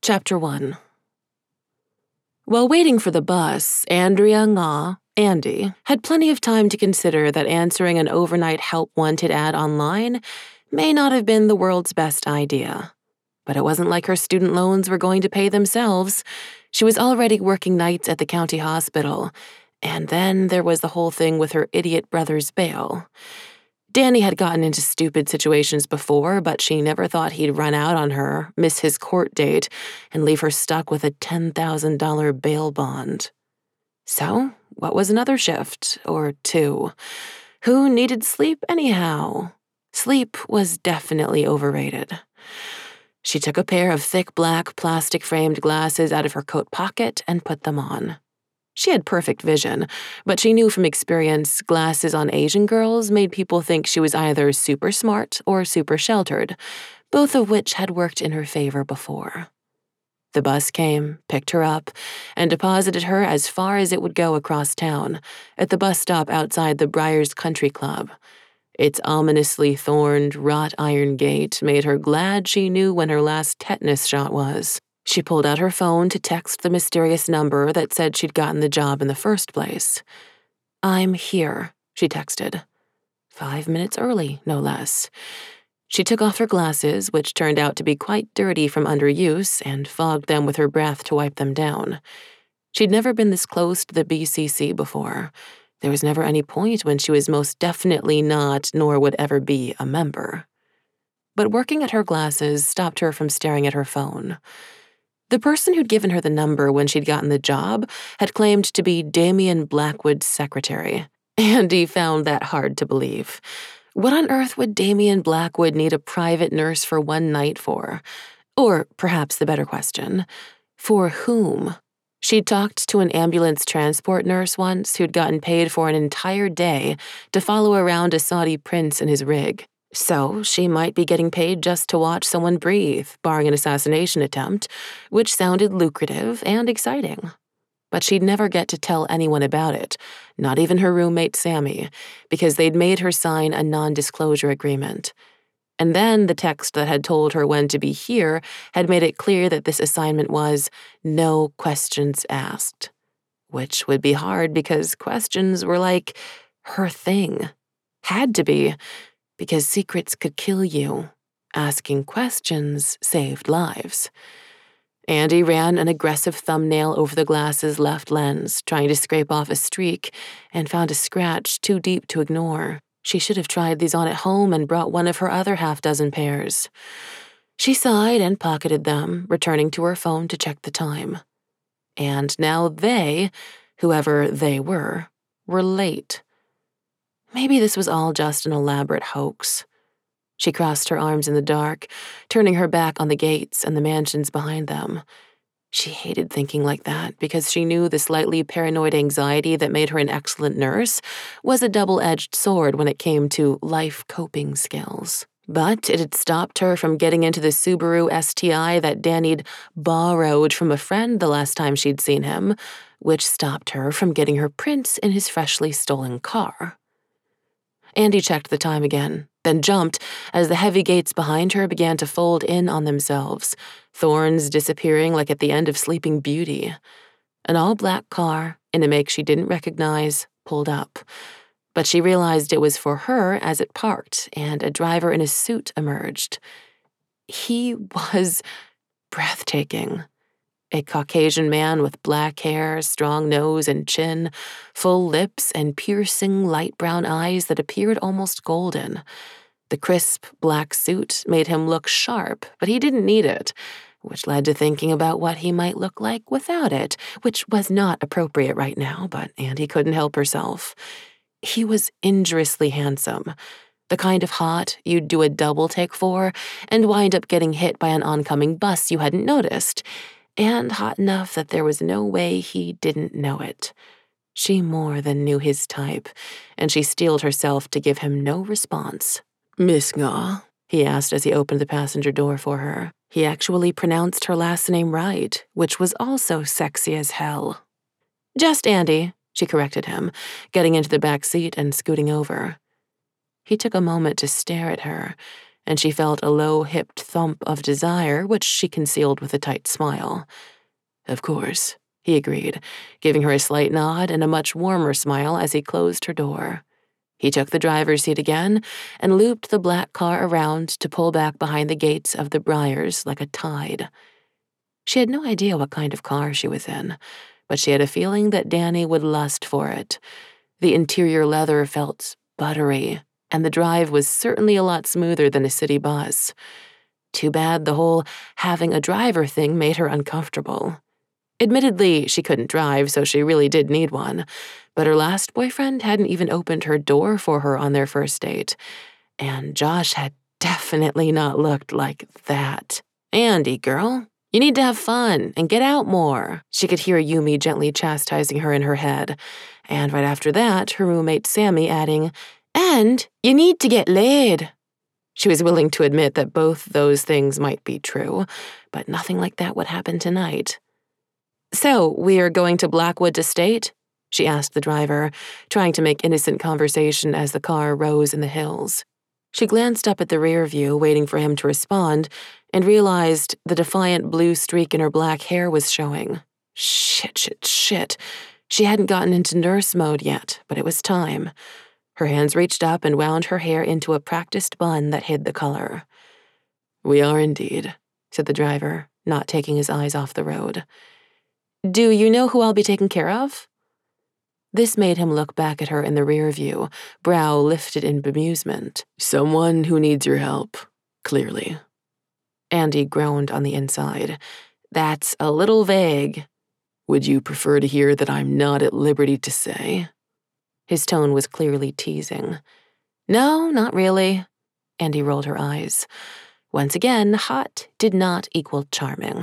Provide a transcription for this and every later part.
Chapter 1. While waiting for the bus, Andrea Nga, Andy, had plenty of time to consider that answering an overnight help wanted ad online may not have been the world's best idea. But it wasn't like her student loans were going to pay themselves. She was already working nights at the county hospital, and then there was the whole thing with her idiot brother's bail. Danny had gotten into stupid situations before, but she never thought he'd run out on her, miss his court date, and leave her stuck with a $10,000 bail bond. So, what was another shift, or two? Who needed sleep anyhow? Sleep was definitely overrated. She took a pair of thick black plastic-framed glasses out of her coat pocket and put them on. She had perfect vision, but she knew from experience glasses on Asian girls made people think she was either super smart or super sheltered, both of which had worked in her favor before. The bus came, picked her up, and deposited her as far as it would go across town, at the bus stop outside the Briars Country Club. Its ominously thorned, wrought iron gate made her glad she knew when her last tetanus shot was. She pulled out her phone to text the mysterious number that said she'd gotten the job in the first place. "I'm here," she texted. 5 minutes early, no less. She took off her glasses, which turned out to be quite dirty from underuse, and fogged them with her breath to wipe them down. She'd never been this close to the BCC before. There was never any point when she was most definitely not, nor would ever be, a member. But working at her glasses stopped her from staring at her phone. The person who'd given her the number when she'd gotten the job had claimed to be Damien Blackwood's secretary. Andy found that hard to believe. What on earth would Damien Blackwood need a private nurse for one night for? Or, perhaps the better question, for whom? She'd talked to an ambulance transport nurse once who'd gotten paid for an entire day to follow around a Saudi prince in his rig. So she might be getting paid just to watch someone breathe, barring an assassination attempt, which sounded lucrative and exciting. But she'd never get to tell anyone about it, not even her roommate Sammy, because they'd made her sign a non-disclosure agreement. And then the text that had told her when to be here had made it clear that this assignment was no questions asked, which would be hard because questions were like her thing. Had to be, because secrets could kill you. Asking questions saved lives. Andy ran an aggressive thumbnail over the glasses' left lens, trying to scrape off a streak, and found a scratch too deep to ignore. She should have tried these on at home and brought one of her other half-dozen pairs. She sighed and pocketed them, returning to her phone to check the time. And now they, whoever they were late. Maybe this was all just an elaborate hoax. She crossed her arms in the dark, turning her back on the gates and the mansions behind them. She hated thinking like that because she knew the slightly paranoid anxiety that made her an excellent nurse was a double-edged sword when it came to life coping skills. But it had stopped her from getting into the Subaru STI that Danny'd borrowed from a friend the last time she'd seen him, which stopped her from getting her prints in his freshly stolen car. Andy checked the time again, then jumped as the heavy gates behind her began to fold in on themselves, thorns disappearing like at the end of Sleeping Beauty. An all-black car, in a make she didn't recognize, pulled up. But she realized it was for her as it parked, and a driver in a suit emerged. He was breathtaking. A Caucasian man with black hair, strong nose and chin, full lips, and piercing light brown eyes that appeared almost golden. The crisp black suit made him look sharp, but he didn't need it, which led to thinking about what he might look like without it, which was not appropriate right now, but Andy couldn't help herself. He was injuriously handsome, the kind of hot you'd do a double take for and wind up getting hit by an oncoming bus you hadn't noticed, and hot enough that there was no way he didn't know it. She more than knew his type, and she steeled herself to give him no response. "Miss Nga?" he asked as he opened the passenger door for her. He actually pronounced her last name right, which was also sexy as hell. "Just Andy," she corrected him, getting into the back seat and scooting over. He took a moment to stare at her, and she felt a low-hipped thump of desire, which she concealed with a tight smile. "Of course," he agreed, giving her a slight nod and a much warmer smile as he closed her door. He took the driver's seat again and looped the black car around to pull back behind the gates of the Briars like a tide. She had no idea what kind of car she was in, but she had a feeling that Danny would lust for it. The interior leather felt buttery, and the drive was certainly a lot smoother than a city bus. Too bad the whole having a driver thing made her uncomfortable. Admittedly, she couldn't drive, so she really did need one, but her last boyfriend hadn't even opened her door for her on their first date, and Josh had definitely not looked like that. "Andy, girl, you need to have fun and get out more." She could hear Yumi gently chastising her in her head, and right after that, her roommate Sammy adding, "And you need to get laid." She was willing to admit that both those things might be true, but nothing like that would happen tonight. "So, we are going to Blackwood Estate?" she asked the driver, trying to make innocent conversation as the car rose in the hills. She glanced up at the rear view, waiting for him to respond, and realized the defiant blue streak in her black hair was showing. Shit. She hadn't gotten into nurse mode yet, but it was time. Her hands reached up and wound her hair into a practiced bun that hid the color. "We are indeed," said the driver, not taking his eyes off the road. "Do you know who I'll be taking care of?" This made him look back at her in the rear view, brow lifted in bemusement. "Someone who needs your help, clearly." Andy groaned on the inside. "That's a little vague." "Would you prefer to hear that I'm not at liberty to say?" His tone was clearly teasing. "No, not really." Andy rolled her eyes. Once again, hot did not equal charming.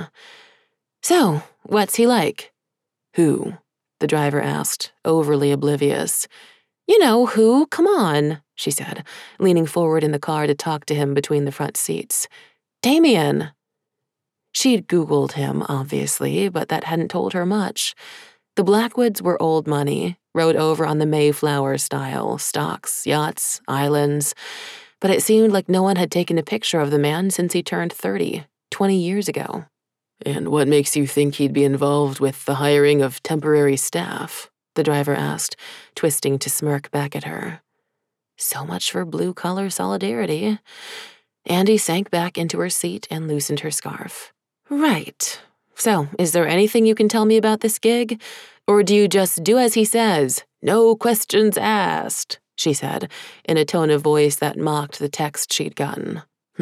"So, what's he like?" "Who?" the driver asked, overly oblivious. "You know who, come on," she said, leaning forward in the car to talk to him between the front seats. "Damien." She'd Googled him, obviously, but that hadn't told her much. The Blackwoods were old money, rode over on the Mayflower style, stocks, yachts, islands, but it seemed like no one had taken a picture of the man since he turned 30, 20 years ago. "And what makes you think he'd be involved with the hiring of temporary staff?" the driver asked, twisting to smirk back at her. So much for blue-collar solidarity. Andy sank back into her seat and loosened her scarf. "Right. So, is there anything you can tell me about this gig? Or do you just do as he says? No questions asked," she said, in a tone of voice that mocked the text she'd gotten.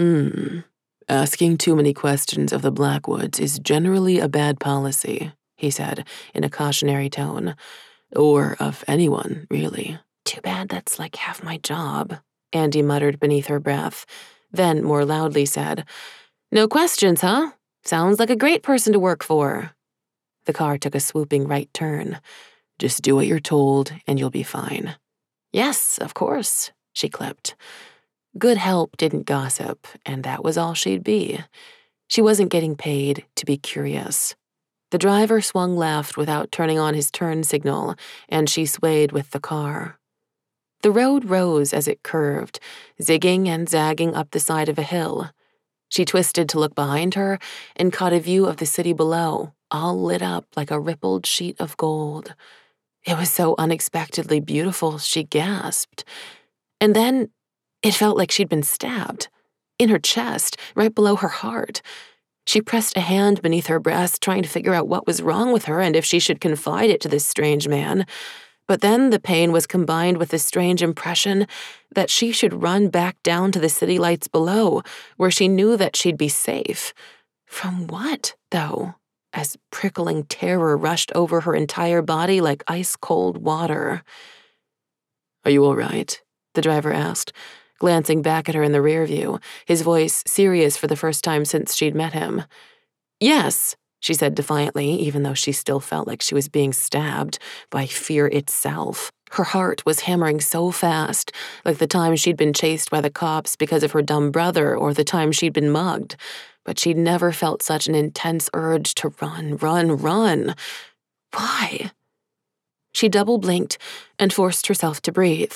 "Asking too many questions of the Blackwoods is generally a bad policy," he said, in a cautionary tone. "Or of anyone, really." "Too bad that's like half my job," Andy muttered beneath her breath, then more loudly said, "No questions, huh? Sounds like a great person to work for." The car took a swooping right turn. "Just do what you're told, and you'll be fine." "Yes, of course," she clipped. Good help didn't gossip, and that was all she'd be. She wasn't getting paid to be curious. The driver swung left without turning on his turn signal, and she swayed with the car. The road rose as it curved, zigging and zagging up the side of a hill. She twisted to look behind her and caught a view of the city below, all lit up like a rippled sheet of gold. It was so unexpectedly beautiful, she gasped. And then it felt like she'd been stabbed. In her chest, right below her heart. She pressed a hand beneath her breast, trying to figure out what was wrong with her and if she should confide it to this strange man. But then the pain was combined with the strange impression that she should run back down to the city lights below, where she knew that she'd be safe. From what, though? As prickling terror rushed over her entire body like ice-cold water. "Are you all right?" the driver asked, glancing back at her in the rear view, his voice serious for the first time since she'd met him. "Yes," she said defiantly, even though she still felt like she was being stabbed by fear itself. Her heart was hammering so fast, like the time she'd been chased by the cops because of her dumb brother or the time she'd been mugged. But she'd never felt such an intense urge to run. Why? She double-blinked and forced herself to breathe.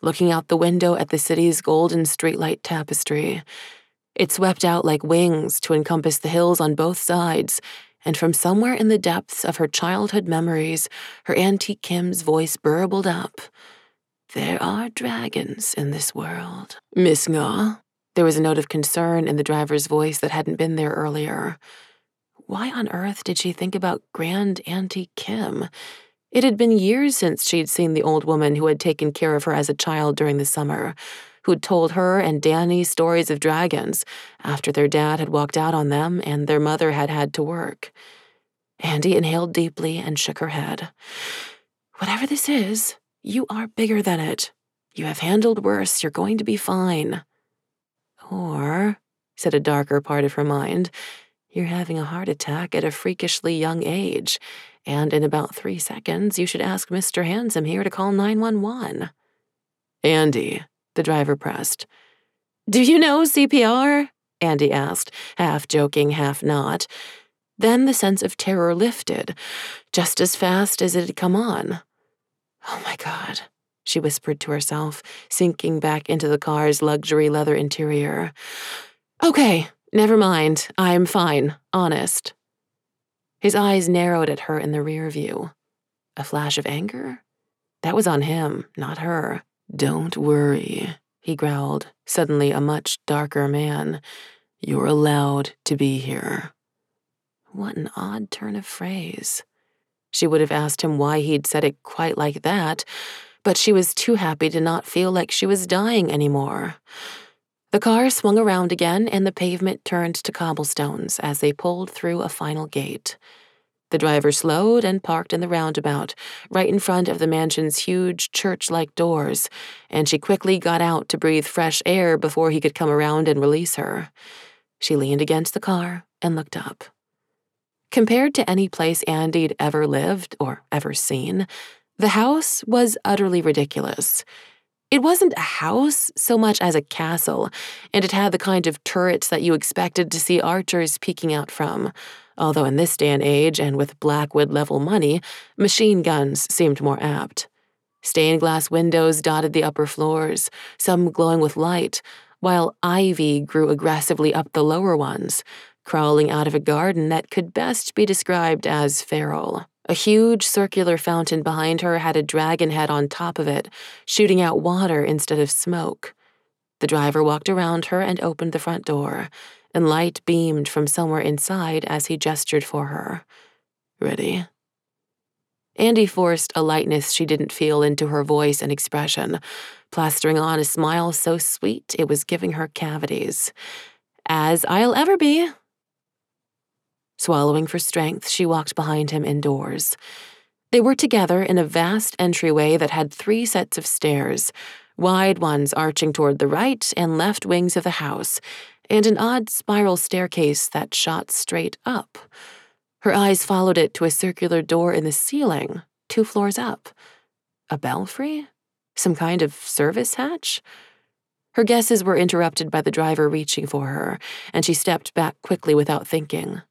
looking out the window at the city's golden streetlight tapestry. It swept out like wings to encompass the hills on both sides, and from somewhere in the depths of her childhood memories, her Auntie Kim's voice burbled up. "There are dragons in this world, Miss Nga." There was a note of concern in the driver's voice that hadn't been there earlier. Why on earth did she think about Grand Auntie Kim? It had been years since she'd seen the old woman who had taken care of her as a child during the summer, who'd told her and Danny stories of dragons after their dad had walked out on them and their mother had had to work. Andy inhaled deeply and shook her head. "Whatever this is, you are bigger than it. You have handled worse. You're going to be fine." Or, said a darker part of her mind, you're having a heart attack at a freakishly young age, and in about 3 seconds you should ask Mr. Handsome here to call 911. "Andy," the driver pressed. "Do you know CPR?" Andy asked, half joking, half not. Then the sense of terror lifted, just as fast as it had come on. "Oh my God," she whispered to herself, sinking back into the car's luxury leather interior. "Okay, never mind. I'm fine, honest." His eyes narrowed at her in the rear view. A flash of anger? That was on him, not her. "Don't worry," he growled, suddenly a much darker man. "You're allowed to be here." What an odd turn of phrase. She would have asked him why he'd said it quite like that, but she was too happy to not feel like she was dying anymore. The car swung around again, and the pavement turned to cobblestones as they pulled through a final gate. The driver slowed and parked in the roundabout, right in front of the mansion's huge church-like doors, and she quickly got out to breathe fresh air before he could come around and release her. She leaned against the car and looked up. Compared to any place Andy'd ever lived or ever seen, the house was utterly ridiculous. It wasn't a house so much as a castle, and it had the kind of turrets that you expected to see archers peeking out from, although in this day and age, and with Blackwood-level money, machine guns seemed more apt. Stained glass windows dotted the upper floors, some glowing with light, while ivy grew aggressively up the lower ones, crawling out of a garden that could best be described as feral. A huge circular fountain behind her had a dragon head on top of it, shooting out water instead of smoke. The driver walked around her and opened the front door, and light beamed from somewhere inside as he gestured for her. "Ready?" Andy forced a lightness she didn't feel into her voice and expression, plastering on a smile so sweet it was giving her cavities. "As I'll ever be." Swallowing for strength, she walked behind him indoors. They were together in a vast entryway that had 3 sets of stairs, wide ones arching toward the right and left wings of the house, and an odd spiral staircase that shot straight up. Her eyes followed it to a circular door in the ceiling, 2 floors up. A belfry? Some kind of service hatch? Her guesses were interrupted by the driver reaching for her, and she stepped back quickly without thinking.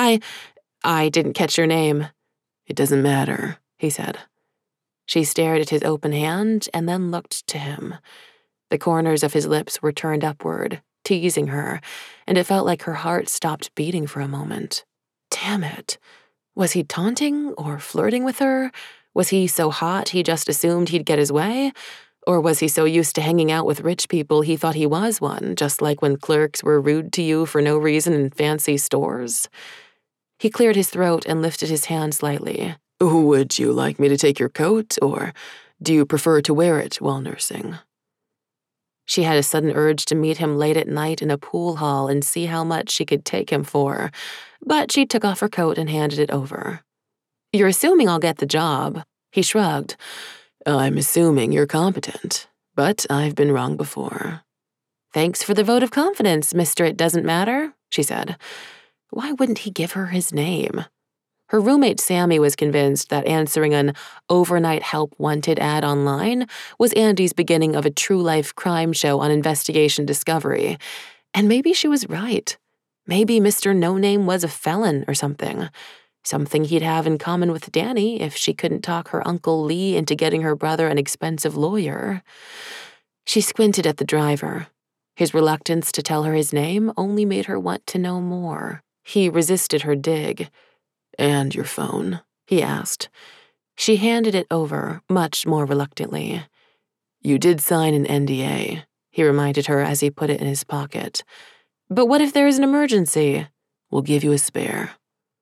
I didn't catch your name." "It doesn't matter," he said. She stared at his open hand and then looked to him. The corners of his lips were turned upward, teasing her, and it felt like her heart stopped beating for a moment. Damn it. Was he taunting or flirting with her? Was he so hot he just assumed he'd get his way? Or was he so used to hanging out with rich people he thought he was one, just like when clerks were rude to you for no reason in fancy stores? He cleared his throat and lifted his hand slightly. "Would you like me to take your coat, or do you prefer to wear it while nursing?" She had a sudden urge to meet him late at night in a pool hall and see how much she could take him for, but she took off her coat and handed it over. "You're assuming I'll get the job." He shrugged. "I'm assuming you're competent, but I've been wrong before." "Thanks for the vote of confidence, Mr. It Doesn't Matter," she said. Why wouldn't he give her his name? Her roommate Sammy was convinced that answering an overnight help wanted ad online was Andy's beginning of a true-life crime show on Investigation Discovery. And maybe she was right. Maybe Mr. No Name was a felon or something. Something he'd have in common with Danny if she couldn't talk her Uncle Lee into getting her brother an expensive lawyer. She squinted at the driver. His reluctance to tell her his name only made her want to know more. He resisted her dig. "And your phone?" he asked. She handed it over, much more reluctantly. "You did sign an NDA," he reminded her as he put it in his pocket. "But what if there is an emergency?" "We'll give you a spare."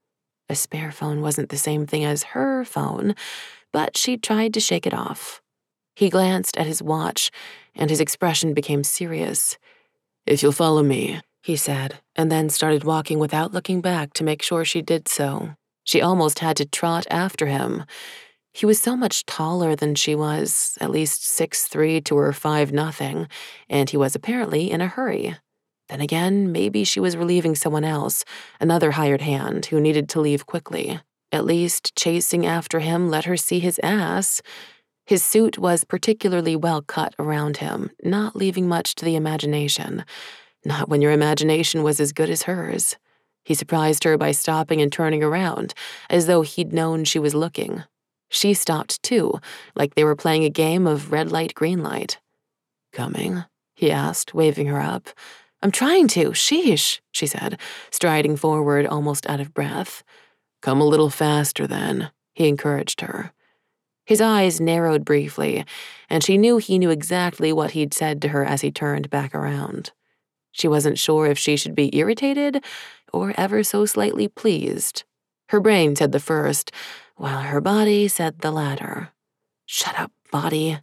A spare phone wasn't the same thing as her phone, but she tried to shake it off. He glanced at his watch, and his expression became serious. "If you'll follow me," he said, and then started walking without looking back to make sure she did so. She almost had to trot after him. He was so much taller than she was, at least 6'3" to her 5'0", and he was apparently in a hurry. Then again, maybe she was relieving someone else, another hired hand who needed to leave quickly. At least chasing after him let her see his ass. His suit was particularly well cut around him, not leaving much to the imagination. Not when your imagination was as good as hers. He surprised her by stopping and turning around, as though he'd known she was looking. She stopped too, like they were playing a game of red light, green light. "Coming?" he asked, waving her up. "I'm trying to, sheesh," she said, striding forward almost out of breath. "Come a little faster then," he encouraged her. His eyes narrowed briefly, and she knew he knew exactly what he'd said to her as he turned back around. She wasn't sure if she should be irritated or ever so slightly pleased. Her brain said the first, while her body said the latter. Shut up, body.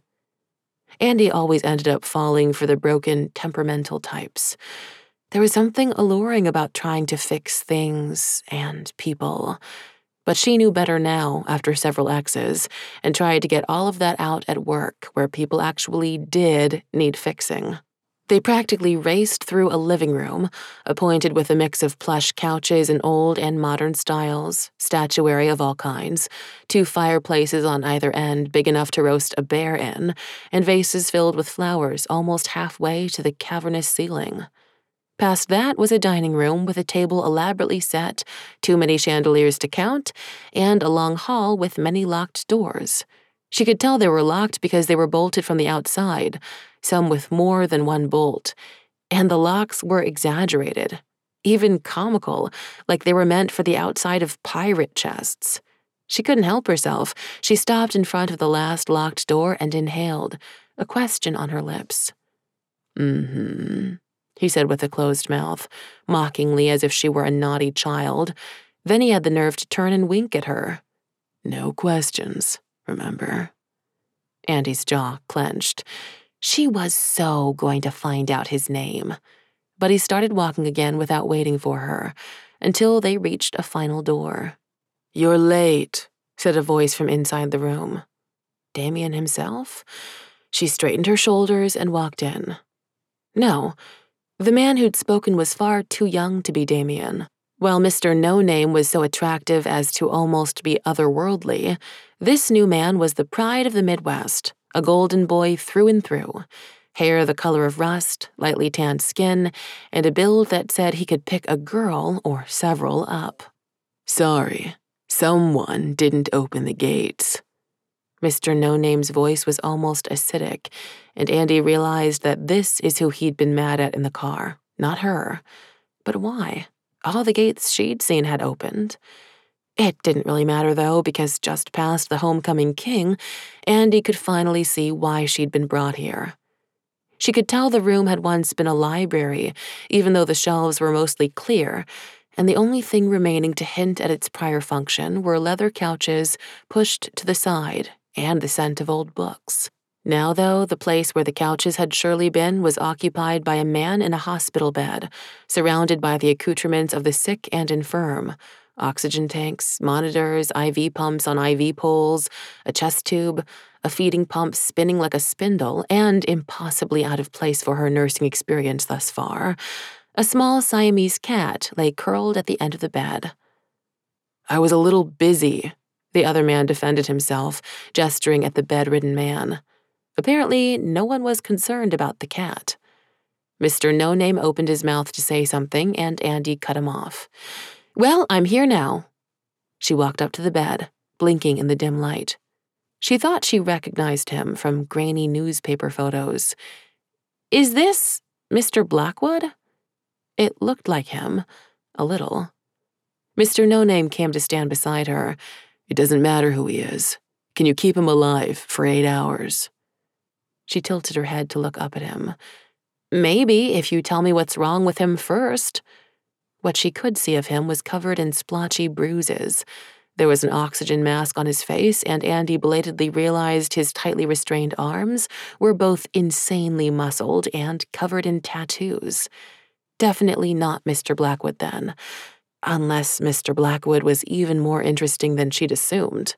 Andy always ended up falling for the broken, temperamental types. There was something alluring about trying to fix things and people. But she knew better now after several exes and tried to get all of that out at work where people actually did need fixing. They practically raced through a living room, appointed with a mix of plush couches in old and modern styles, statuary of all kinds, 2 fireplaces on either end big enough to roast a bear in, and vases filled with flowers almost halfway to the cavernous ceiling. Past that was a dining room with a table elaborately set, too many chandeliers to count, and a long hall with many locked doors. She could tell they were locked because they were bolted from the outside, some with more than one bolt, and the locks were exaggerated, even comical, like they were meant for the outside of pirate chests. She couldn't help herself. She stopped in front of the last locked door and inhaled, a question on her lips. "Mm-hmm," he said with a closed mouth, mockingly as if she were a naughty child. Then he had the nerve to turn and wink at her. "No questions, remember?" Andy's jaw clenched. She was so going to find out his name. But he started walking again without waiting for her, until they reached a final door. "You're late," said a voice from inside the room. Damien himself? She straightened her shoulders and walked in. No, the man who'd spoken was far too young to be Damien. While Mr. No-Name was so attractive as to almost be otherworldly, this new man was the pride of the Midwest, a golden boy through and through. Hair the color of rust, lightly tanned skin, and a build that said he could pick a girl or several up. "Sorry, someone didn't open the gates." Mr. No-Name's voice was almost acidic, and Andy realized that this is who he'd been mad at in the car, not her. But why? All the gates she'd seen had opened. It didn't really matter, though, because just past the homecoming king, Andy could finally see why she'd been brought here. She could tell the room had once been a library, even though the shelves were mostly clear, and the only thing remaining to hint at its prior function were leather couches pushed to the side and the scent of old books. Now, though, the place where the couches had surely been was occupied by a man in a hospital bed, surrounded by the accoutrements of the sick and infirm. Oxygen tanks, monitors, IV pumps on IV poles, a chest tube, a feeding pump spinning like a spindle and impossibly out of place for her nursing experience thus far. A small Siamese cat lay curled at the end of the bed. "I was a little busy," the other man defended himself, gesturing at the bedridden man. Apparently, no one was concerned about the cat. Mr. No-Name opened his mouth to say something, and Andy cut him off. "Well, I'm here now." She walked up to the bed, blinking in the dim light. She thought she recognized him from grainy newspaper photos. Is this Mr. Blackwood? It looked like him, a little. Mr. No-Name came to stand beside her. It doesn't matter who he is. Can you keep him alive for 8 hours? She tilted her head to look up at him. Maybe, if you tell me what's wrong with him first. What she could see of him was covered in splotchy bruises. There was an oxygen mask on his face, and Andy belatedly realized his tightly restrained arms were both insanely muscled and covered in tattoos. Definitely not Mr. Blackwood then, unless Mr. Blackwood was even more interesting than she'd assumed.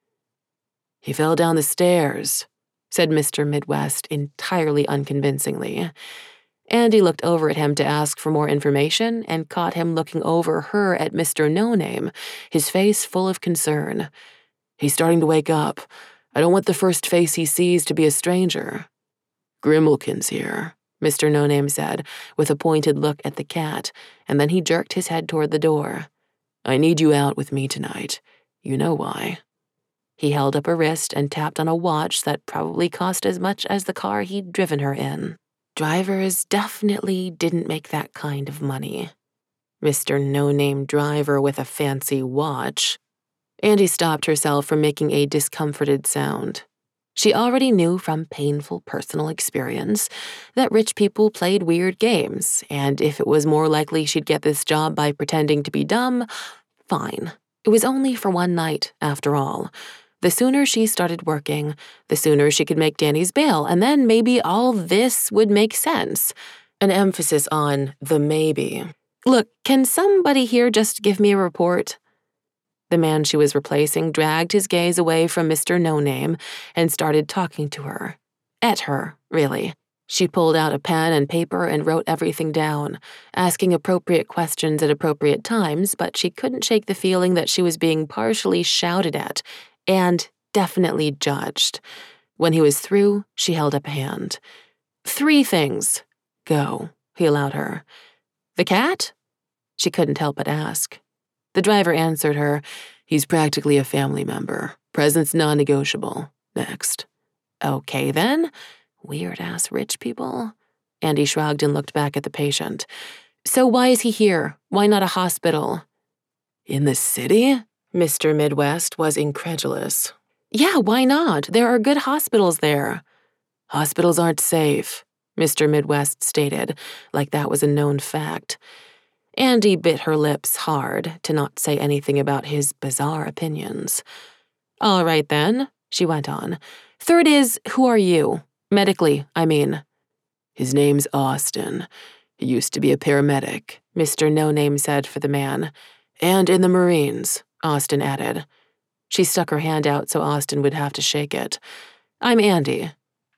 He fell down the stairs, said Mr. Midwest entirely unconvincingly. Andy looked over at him to ask for more information and caught him looking over her at Mr. No-Name, his face full of concern. He's starting to wake up. I don't want the first face he sees to be a stranger. Grimmelkin's here, Mr. No-Name said, with a pointed look at the cat, and then he jerked his head toward the door. I need you out with me tonight. You know why. He held up a wrist and tapped on a watch that probably cost as much as the car he'd driven her in. Drivers definitely didn't make that kind of money. Mr. No-Name driver with a fancy watch. Andy stopped herself from making a discomforted sound. She already knew from painful personal experience that rich people played weird games, and if it was more likely she'd get this job by pretending to be dumb, fine. It was only for one night, after all. The sooner she started working, the sooner she could make Danny's bail, and then maybe all this would make sense. An emphasis on the maybe. Look, can somebody here just give me a report? The man she was replacing dragged his gaze away from Mr. No-Name and started talking to her. At her, really. She pulled out a pen and paper and wrote everything down, asking appropriate questions at appropriate times, but she couldn't shake the feeling that she was being partially shouted at and definitely judged. When he was through, she held up a hand. 3 things. Go, he allowed her. The cat? She couldn't help but ask. The driver answered her. He's practically a family member. Presence non-negotiable. Next. Okay, then. Weird-ass rich people. Andy shrugged and looked back at the patient. So why is he here? Why not a hospital? In the city? Mr. Midwest was incredulous. Yeah, why not? There are good hospitals there. Hospitals aren't safe, Mr. Midwest stated, like that was a known fact. Andy bit her lips hard to not say anything about his bizarre opinions. All right, then, she went on. 3rd is, who are you? Medically, I mean. His name's Austin. He used to be a paramedic, Mr. No-Name said for the man. And in the Marines, Austin added. She stuck her hand out so Austin would have to shake it. I'm Andy.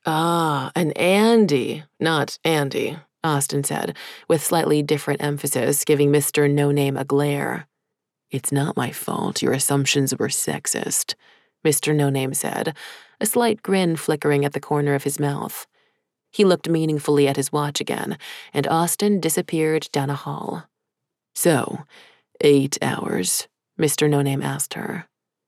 Ah, an Andy, not Andy, Austin said, with slightly different emphasis, giving Mr. No-Name a glare. It's not my fault your assumptions were sexist, Mr. No-Name said, a slight grin flickering at the corner of his mouth. He looked meaningfully at his watch again, and Austin disappeared down a hall. So, 8 hours, Mr. No-Name asked her.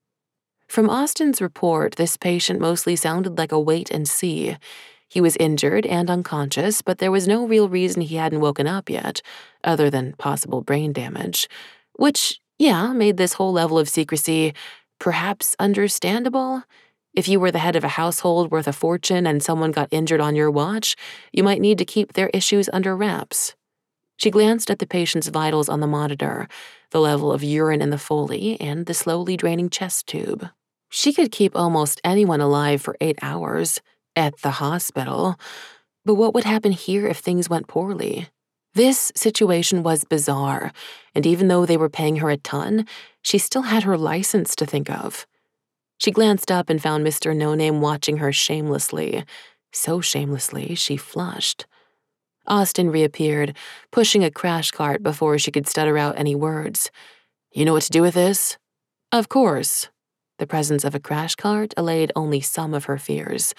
From Austin's report, this patient mostly sounded like a wait and see. He was injured and unconscious, but there was no real reason he hadn't woken up yet, other than possible brain damage, which, yeah, made this whole level of secrecy perhaps understandable. If you were the head of a household worth a fortune and someone got injured on your watch, you might need to keep their issues under wraps. She glanced at the patient's vitals on the monitor, the level of urine in the Foley, and the slowly draining chest tube. She could keep almost anyone alive for 8 hours at the hospital, but what would happen here if things went poorly? This situation was bizarre, and even though they were paying her a ton, she still had her license to think of. She glanced up and found Mr. No-Name watching her shamelessly. So shamelessly, she flushed. Austin reappeared, pushing a crash cart before she could stutter out any words. You know what to do with this? Of course. The presence of a crash cart allayed only some of her fears.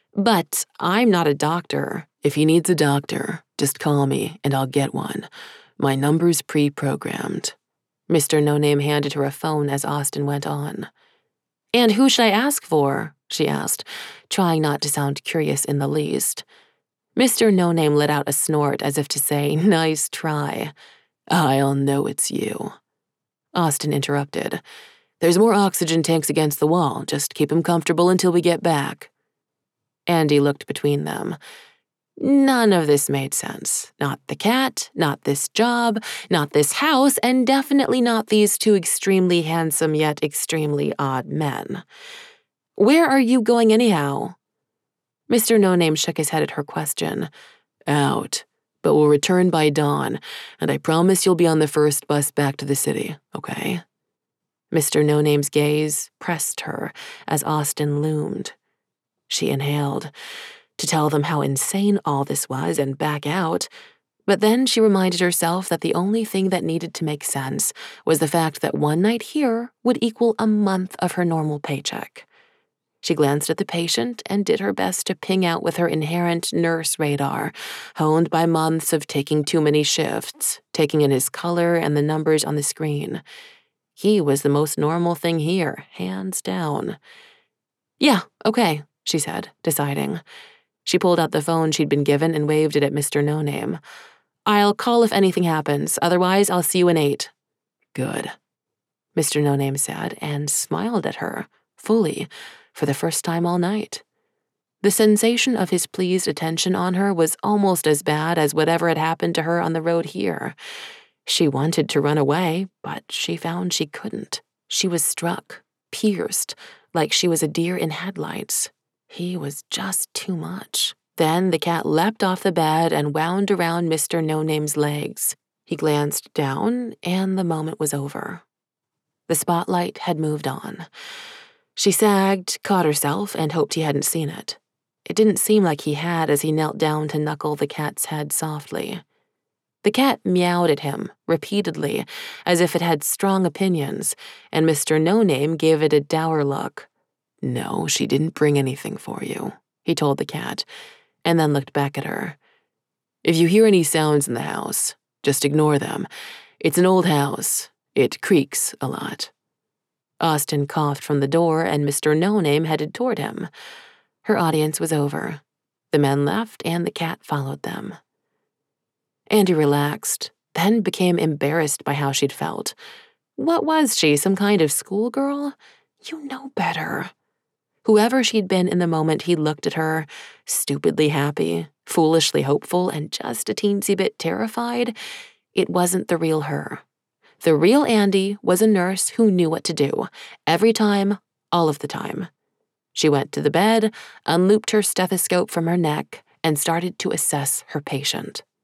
But I'm not a doctor. If he needs a doctor, just call me and I'll get one. My number's pre-programmed. Mr. No-Name handed her a phone as Austin went on. "And who should I ask for?" she asked, trying not to sound curious in the least. Mr. No-Name let out a snort as if to say, "Nice try." "I'll know it's you." Austin interrupted. "There's more oxygen tanks against the wall. Just keep him comfortable until we get back." Andy looked between them. None of this made sense. Not the cat, not this job, not this house, and definitely not these two extremely handsome yet extremely odd men. "Where are you going anyhow?" Mr. No-Name shook his head at her question. "Out, but we'll return by dawn, and I promise you'll be on the first bus back to the city, okay?" Mr. No-Name's gaze pressed her as Austin loomed. She inhaled, to tell them how insane all this was and back out, but then she reminded herself that the only thing that needed to make sense was the fact that one night here would equal a month of her normal paycheck. She glanced at the patient and did her best to ping out with her inherent nurse radar, honed by months of taking too many shifts, taking in his color and the numbers on the screen. He was the most normal thing here, hands down. "Yeah, okay," she said, deciding. She pulled out the phone she'd been given and waved it at Mr. No-Name. "I'll call if anything happens. Otherwise, I'll see you in 8. "Good," Mr. No-Name said and smiled at her, fully, for the first time all night. The sensation of his pleased attention on her was almost as bad as whatever had happened to her on the road here. She wanted to run away, but she found she couldn't. She was struck, pierced, like she was a deer in headlights. He was just too much. Then the cat leapt off the bed and wound around Mr. No-Name's legs. He glanced down, and the moment was over. The spotlight had moved on. She sagged, caught herself, and hoped he hadn't seen it. It didn't seem like he had as he knelt down to knuckle the cat's head softly. The cat meowed at him, repeatedly, as if it had strong opinions, and Mr. No-Name gave it a dour look. "No, she didn't bring anything for you," he told the cat, and then looked back at her. "If you hear any sounds in the house, just ignore them. It's an old house. It creaks a lot." Austin coughed from the door, and Mr. No-Name headed toward him. Her audience was over. The men left, and the cat followed them. Andy relaxed, then became embarrassed by how she'd felt. What was she, some kind of schoolgirl? You know better. Whoever she'd been in the moment he looked at her, stupidly happy, foolishly hopeful, and just a teensy bit terrified, it wasn't the real her. The real Andy was a nurse who knew what to do, every time, all of the time. She went to the bed, unlooped her stethoscope from her neck, and started to assess her patient.